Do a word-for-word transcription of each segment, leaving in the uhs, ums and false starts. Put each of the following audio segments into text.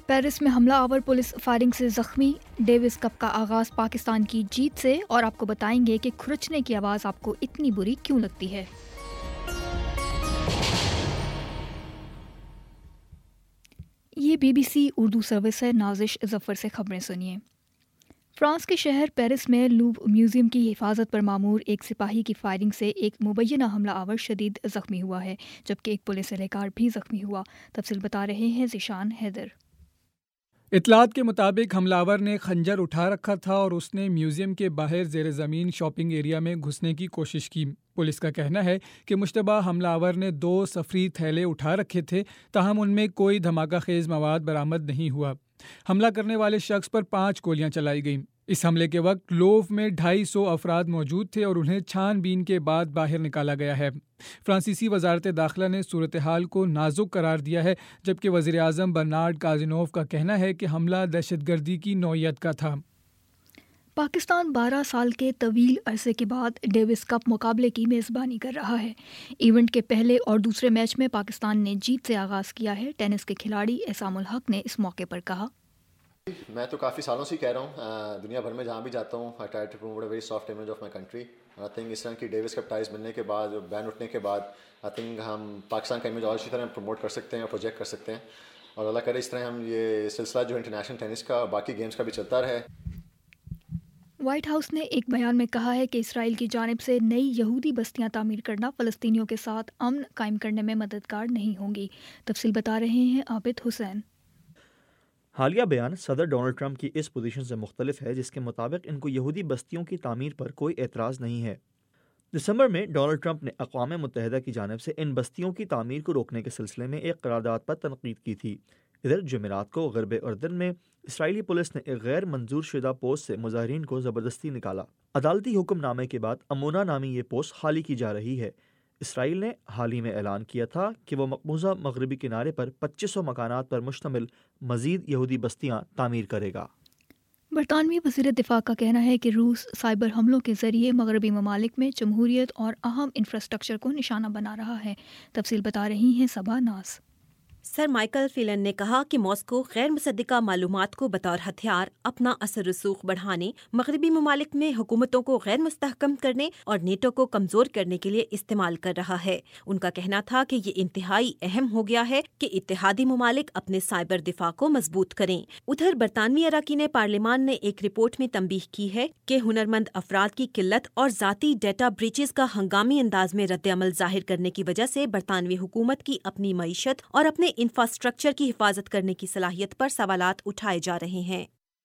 Paris میں حملہ آور police firing سے زخمی، ڈیوس کپ کا آغاز پاکستان کی جیت سے، اور آپ کو بتائیں گے کہ کھرچنے کی آواز آپ کو اتنی بری کیوں لگتی ہے۔ یہ B B C Urdu service ہے، نازش ظفر سے خبریں سنیے۔ فرانس کے شہر پیرس میں لوور میوزیم کی حفاظت پر مامور ایک سپاہی کی فائرنگ سے ایک مبینہ حملہ آور شدید زخمی ہوا ہے، جبکہ ایک پولیس اہلکار بھی زخمی ہوا۔ تفصیل بتا رہے ہیں ذیشان حیدر۔ اطلاعات کے مطابق حملہ آور نے خنجر اٹھا رکھا تھا اور اس نے میوزیم کے باہر زیر زمین شاپنگ ایریا میں گھسنے کی کوشش کی۔ پولیس کا کہنا ہے کہ مشتبہ حملہ آور نے دو سفری تھیلے اٹھا رکھے تھے، تاہم ان میں کوئی دھماکہ خیز مواد برآمد نہیں ہوا۔ حملہ کرنے والے شخص پر پانچ گولیاں چلائی گئیں۔ اس حملے کے وقت لوو میں ڈھائی سو افراد موجود تھے اور انہیں چھان بین کے بعد باہر نکالا گیا ہے۔ فرانسیسی وزارت داخلہ نے صورتحال کو نازک قرار دیا ہے، جبکہ وزیر اعظم برنارڈ کازینوف کا کہنا ہے کہ حملہ دہشت گردی کی نوعیت کا تھا۔ پاکستان بارہ سال کے طویل عرصے کے بعد ڈیوس کپ مقابلے کی میزبانی کر رہا ہے۔ ایونٹ کے پہلے اور دوسرے میچ میں پاکستان نے جیت سے آغاز کیا ہے۔ ٹینس کے کھلاڑی احسام الحق نے اس موقع پر کہا، میں تو کافی سالوں سے کہہ رہا ہوں، دنیا بھر میں جہاں بھی جاتا ہوں I try to promote a very soft image of my country. I think اس طرح کی ڈیوس کپ ٹائز ملنے کے بعد، بین اٹھنے کے بعد، آئی تھنک ہم پاکستان کا امیج اور اسی طرح پروموٹ کر سکتے ہیں اور پروجیکٹ کر سکتے ہیں، اور اللہ کرے اس طرح ہم یہ سلسلہ جو انٹرنیشنل ٹینس کا باقی گیمز کا بھی چلتا رہے۔ وائٹ ہاؤس نے ایک بیان میں کہا ہے کہ اسرائیل کی جانب سے نئی یہودی بستیاں تعمیر کرنا فلسطینیوں کے ساتھ امن قائم کرنے میں مددگار نہیں ہوں گی۔ تفصیل بتا رہے ہیں عابد حسین۔ حالیہ بیان صدر ڈونلڈ ٹرمپ کی اس پوزیشن سے مختلف ہے، جس کے مطابق ان کو یہودی بستیوں کی تعمیر پر کوئی اعتراض نہیں ہے۔ دسمبر میں ڈونلڈ ٹرمپ نے اقوام متحدہ کی جانب سے ان بستیوں کی تعمیر کو روکنے کے سلسلے میں ایک قرارداد پر تنقید کی تھی۔ ادھر جمعرات کو غرب اردن میں اسرائیلی پولیس نے ایک غیر منظور شدہ پوسٹ سے مظاہرین کو زبردستی نکالا۔ عدالتی حکم نامے کے بعد امونا نامی یہ پوسٹ خالی کی جا رہی ہے۔ اسرائیل نے حال ہی میں اعلان کیا تھا کہ وہ مقبوضہ مغربی کنارے پر پچیس سو مکانات پر مشتمل مزید یہودی بستیاں تعمیر کرے گا۔ برطانوی وزیر دفاع کا کہنا ہے کہ روس سائبر حملوں کے ذریعے مغربی ممالک میں جمہوریت اور اہم انفراسٹرکچر کو نشانہ بنا رہا ہے۔ تفصیل بتا رہی ہیں صبا ناز۔ سر مائیکل فیلن نے کہا کہ ماسکو غیر مصدقہ معلومات کو بطور ہتھیار اپنا اثر رسوخ بڑھانے، مغربی ممالک میں حکومتوں کو غیر مستحکم کرنے اور نیٹو کو کمزور کرنے کے لیے استعمال کر رہا ہے۔ ان کا کہنا تھا کہ یہ انتہائی اہم ہو گیا ہے کہ اتحادی ممالک اپنے سائبر دفاع کو مضبوط کریں۔ ادھر برطانوی اراکین پارلیمان نے ایک رپورٹ میں تنبیہ کی ہے کہ ہنرمند افراد کی قلت اور ذاتی ڈیٹا بریچز کا ہنگامی انداز میں رد عمل ظاہر کرنے کی وجہ سے برطانوی حکومت کی اپنی معیشت اور اپنے انفراسٹرکچر کی حفاظت کرنے کی صلاحیت پر سوالات اٹھائے جا رہے ہیں۔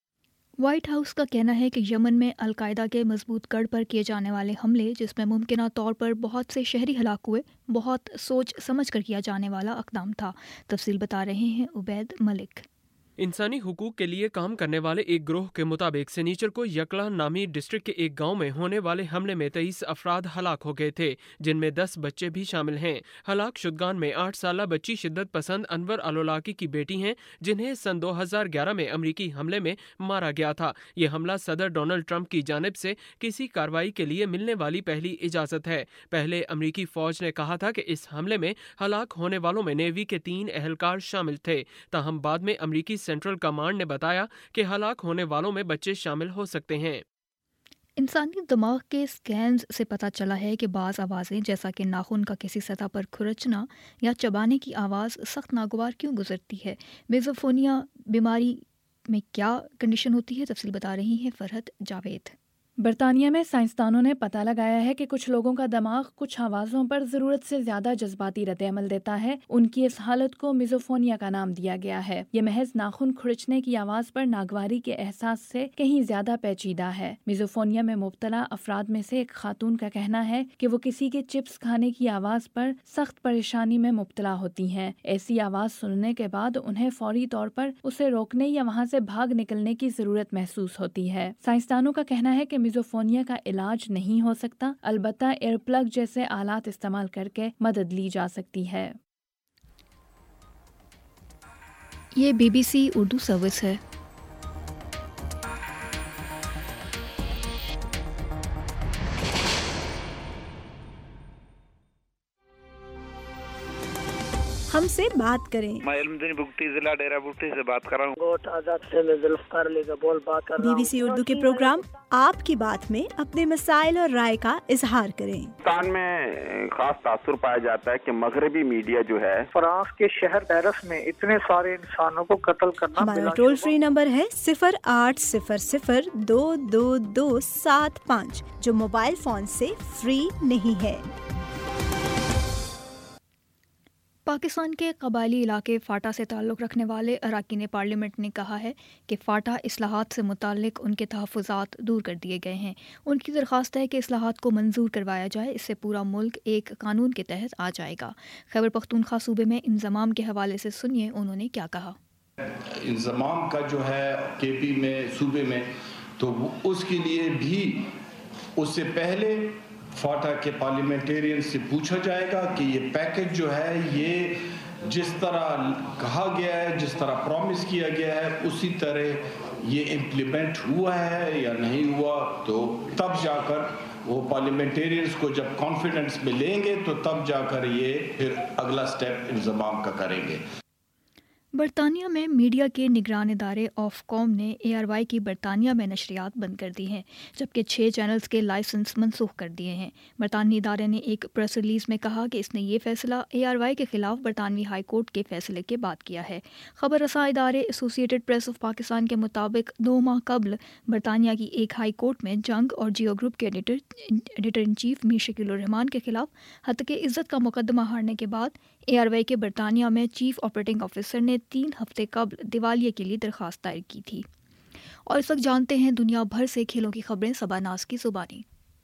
وائٹ ہاؤس کا کہنا ہے کہ یمن میں القاعدہ کے مضبوط گڑھ پر کیے جانے والے حملے، جس میں ممکنہ طور پر بہت سے شہری ہلاک ہوئے، بہت سوچ سمجھ کر کیا جانے والا اقدام تھا۔ تفصیل بتا رہے ہیں عبید ملک۔ انسانی حقوق کے لیے کام کرنے والے ایک گروہ کے مطابق سنیچر کو یکلا نامی ڈسٹرکٹ کے ایک گاؤں میں ہونے والے حملے میں تیئیس افراد ہلاک ہو گئے تھے، جن میں دس بچے بھی شامل ہیں۔ ہلاک شدگان میں آٹھ سالہ بچی شدت پسند انور الولاکی کی بیٹی ہیں، جنہیں سن دو ہزار گیارہ میں امریکی حملے میں مارا گیا تھا۔ یہ حملہ صدر ڈونلڈ ٹرمپ کی جانب سے کسی کارروائی کے لیے ملنے والی پہلی اجازت ہے۔ پہلے امریکی فوج نے کہا تھا کہ اس حملے میں ہلاک ہونے والوں میں نیوی کے تین اہلکار شامل تھے، تاہم بعد میں امریکی سینٹرل کمانڈ نے بتایا کہ ہلاک ہونے والوں میں بچے شامل ہو سکتے ہیں۔ انسانی دماغ کے سکینز سے پتہ چلا ہے کہ بعض آوازیں، جیسا کہ ناخن کا کسی سطح پر کھرچنا یا چبانے کی آواز، سخت ناگوار کیوں گزرتی ہے۔ میزوفونیا بیماری میں کیا کنڈیشن ہوتی ہے، تفصیل بتا رہی ہیں فرحت جاوید۔ برطانیہ میں سائنسدانوں نے پتہ لگایا ہے کہ کچھ لوگوں کا دماغ کچھ آوازوں پر ضرورت سے زیادہ جذباتی رد عمل دیتا ہے۔ ان کی اس حالت کو میزوفونیا کا نام دیا گیا ہے۔ یہ محض ناخن کھرچنے کی آواز پر ناگواری کے احساس سے کہیں زیادہ پیچیدہ ہے۔ میزوفونیا میں مبتلا افراد میں سے ایک خاتون کا کہنا ہے کہ وہ کسی کے چپس کھانے کی آواز پر سخت پریشانی میں مبتلا ہوتی ہیں۔ ایسی آواز سننے کے بعد انہیں فوری طور پر اسے روکنے یا وہاں سے بھاگ نکلنے کی ضرورت محسوس ہوتی ہے۔ سائنسدانوں کا کہنا ہے کہ میزوفونیا کا علاج نہیں ہو سکتا، البتہ ایئر پلگ جیسے آلات استعمال کر کے مدد لی جا سکتی ہے۔ یہ B B C Urdu service ہے۔ ہم سے بات کریں۔ میں علمدین بگٹی ضلع ڈیرہ بگٹی سے بات کر رہا ہوں۔ گوٹ آزاد سے میں ذوالفقار علی گبول بات کر رہا ہوں۔ بی بی سی اردو کے پروگرام آپ کی بات میں اپنے مسائل اور رائے کا اظہار کریں۔ پاکستان میں خاص تاثر پایا جاتا ہے کہ مغربی میڈیا جو ہے فرانس کے شہر پیرس میں اتنے سارے انسانوں کو قتل کرنا۔ ہمارا ٹول فری نمبر ہے صفر آٹھ صفر صفر دو دو دو سات پانچ جو موبائل فون سے فری نہیں ہے۔ پاکستان کے قبائلی علاقے فاٹا سے تعلق رکھنے والے اراکین پارلیمنٹ نے کہا ہے کہ فاٹا اصلاحات سے متعلق ان کے تحفظات دور کر دیے گئے ہیں۔ ان کی درخواست ہے کہ اصلاحات کو منظور کروایا جائے، اس سے پورا ملک ایک قانون کے تحت آ جائے گا۔ خیبر پختونخوا صوبے میں انضمام کے حوالے سے سنیے انہوں نے کیا کہا۔ انضمام کا جو ہے کے پی میں صوبے میں، تو اس کے لیے بھی اس سے پہلے فاٹا کے پارلیمنٹیرین سے پوچھا جائے گا کہ یہ پیکج جو ہے یہ جس طرح کہا گیا ہے، جس طرح پرومس کیا گیا ہے، اسی طرح یہ امپلیمنٹ ہوا ہے یا نہیں ہوا، تو تب جا کر وہ پارلیمنٹیرینز کو جب کانفیڈنس میں لیں گے تو تب جا کر یہ پھر اگلا سٹیپ انضمام کا کریں گے۔ برطانیہ میں میڈیا کے نگران ادارے آف کام نے اے آر وائی کی برطانیہ میں نشریات بند کر دی ہیں، جبکہ چھ چینلز کے لائسنس منسوخ کر دیے ہیں۔ برطانوی ادارے نے ایک پریس ریلیز میں کہا کہ اس نے یہ فیصلہ اے آر وائی کے خلاف برطانوی ہائی کورٹ کے فیصلے کے بعد کیا ہے۔ خبر رساں ادارے ایسوسی ایٹڈ پریس آف پاکستان کے مطابق دو ماہ قبل برطانیہ کی ایک ہائی کورٹ میں جنگ اور جیو گروپ کے editor editor in chief Mir Shakil ur-Rahman کے خلاف حتک عزت کا مقدمہ ہارنے کے بعد اے آر وائی کے برطانیہ میں چیف آپریٹنگ آفیسر نے تین ہفتے قبل دیوالیے کے لیے درخواست دائر کی تھی۔ اور اس وقت جانتے ہیں دنیا بھر سے کھیلوں کی خبریں صبا ناز کی زبانی۔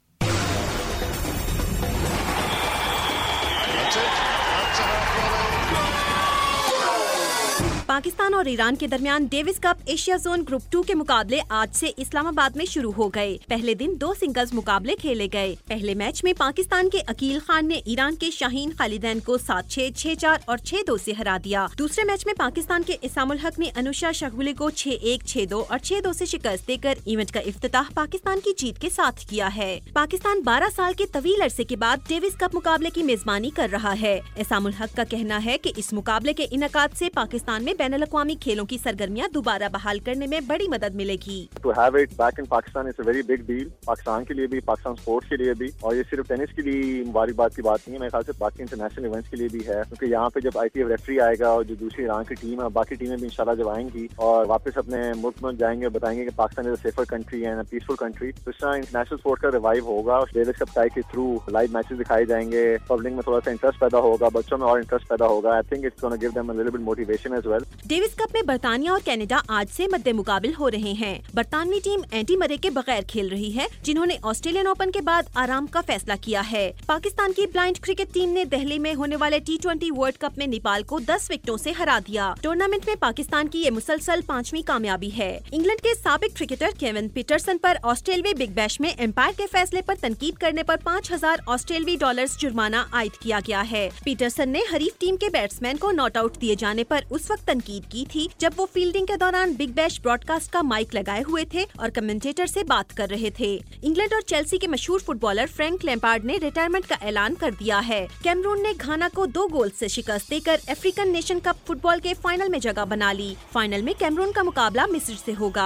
پاکستان اور ایران کے درمیان Davis Cup Asia zone group two کے مقابلے آج سے اسلام آباد میں شروع ہو گئے۔ پہلے دن دو سنگلز مقابلے کھیلے گئے۔ پہلے میچ میں پاکستان کے عقیل خان نے ایران کے شاہین خالدین کو سات چھ، چھ چار اور چھ دو سے ہرا دیا۔ دوسرے میچ میں پاکستان کے اسام الحق نے انوشا شاہگولے کو چھ ایک، چھ دو اور چھ دو سے شکست دے کر ایونٹ کا افتتاح پاکستان کی جیت کے ساتھ کیا ہے۔ پاکستان بارہ سال کے طویل عرصے کے بعد ڈیوس کپ مقابلے کی میزبانی کر رہا ہے۔ اسام الحق کا کہنا ہے کہ اس مقابلے کے انعقاد سے پاکستان میں بین الاقوامی کھیلوں کی سرگرمیاں دوبارہ بحال کرنے میں بڑی مدد ملے گی۔ To have it back in Pakistan is a very big deal. Pakistan کے لیے بھی، پاکستان سپورٹس کے لیے بھی، اور یہ صرف ٹینس کے لیے مبارکباد کی بات نہیں ہے، میرے خیال سے باقی انٹرنیشنل ایونٹس کے لیے بھی ہے، کیونکہ یہاں پہ جب آئی ٹی ایف ریفری آئے گا اور جو دوسری ایران کی ٹیم ہے، باقی ٹیمیں بھی انشاءاللہ جب آئیں گی اور واپس اپنے ملک میں جائیں گے، بتائیں گے کہ Pakistan is a safer country and a peaceful country, تو اس طرح انٹرنیشنل سپورٹ کا ریوائیو ہوگا۔ ڈیوس کپ ٹائی کے تھرو لائیو میچز دکھائے جائیں گے، پبلک میں تھوڑا سا انٹرسٹ پیدا ہوگا، بچوں میں اور انٹرسٹ پیدا ہوگا۔ I think it's gonna give them a little bit motivation as well. Davis Cup میں برطانیہ اور کینیڈا آج سے مد مقابل ہو رہے ہیں۔ برطانوی ٹیم اینٹی مرے کے بغیر کھیل رہی ہے، جنہوں نے آسٹریلین اوپن کے بعد آرام کا فیصلہ کیا ہے۔ پاکستان کی بلائنڈ کرکٹ ٹیم نے دہلی میں ہونے والے ٹی ٹوینٹی ورلڈ کپ میں نیپال کو دس وکٹوں سے ہرا دیا۔ ٹورنامنٹ میں پاکستان کی یہ مسلسل پانچویں کامیابی ہے۔ انگلینڈ کے سابق کرکٹر کیون پیٹرسن پر آسٹریلوی بگ بیش میں امپائر کے فیصلے پر تنقید کرنے پر پانچ ہزار آسٹریلوی ڈالرز جرمانہ عائد کیا گیا ہے۔ پیٹرسن نے حریف ٹیم کے بیٹسمین کو ناٹ آؤٹ دیے جانے پر اس وقت تنقید کی تھی جب وہ فیلڈنگ کے دوران بگ بیش براڈ کاسٹ کا مائک لگائے ہوئے تھے اور کمنٹیٹر سے بات کر رہے تھے۔ انگلینڈ اور چیلسی کے مشہور فٹ بالر فرینک لیمپارڈ نے ریٹائرمنٹ کا اعلان کر دیا ہے۔ کیمرون نے گھانا کو دو گول سے شکست دے کر African Nation Cup football کے فائنل میں جگہ بنا لی۔ فائنل میں کیمرون کا مقابلہ مصر سے ہوگا۔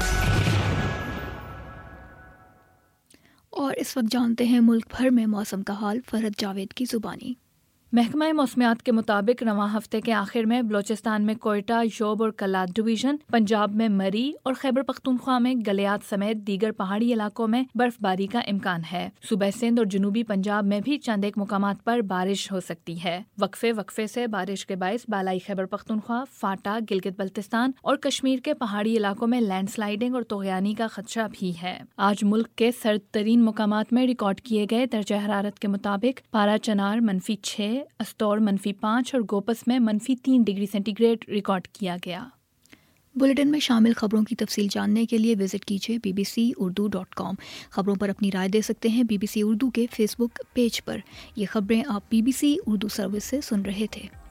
اور اس وقت جانتے ہیں ملک بھر میں موسم کا حال، فرحت جاوید کی زبانی۔ محکمہ موسمیات کے مطابق رواں ہفتے کے آخر میں بلوچستان میں کوئٹہ، یوب اور کلات ڈویژن، پنجاب میں مری اور خیبر پختونخوا میں گلیات سمیت دیگر پہاڑی علاقوں میں برف باری کا امکان ہے۔ صوبہ سندھ اور جنوبی پنجاب میں بھی چند ایک مقامات پر بارش ہو سکتی ہے۔ وقفے وقفے سے بارش کے باعث بالائی خیبر پختونخوا، فاٹا، گلگت بلتستان اور کشمیر کے پہاڑی علاقوں میں لینڈ سلائیڈنگ اور طغیانی کا خدشہ بھی ہے۔ آج ملک کے سرد ترین مقامات میں ریکارڈ کیے گئے درجہ حرارت کے مطابق پارا چنار منفی چھ، استور منفی پانچ اور گوپس میں منفی تین ڈگری سینٹی گریڈ ریکارڈ کیا گیا۔ بلیٹن میں شامل خبروں کی تفصیل جاننے کے لیے وزٹ کیجیے B B C Urdu dot com. خبروں پر اپنی رائے دے سکتے ہیں بی بی سی اردو کے فیس بک پیج پر۔ یہ خبریں آپ B B C Urdu service سے سن رہے تھے۔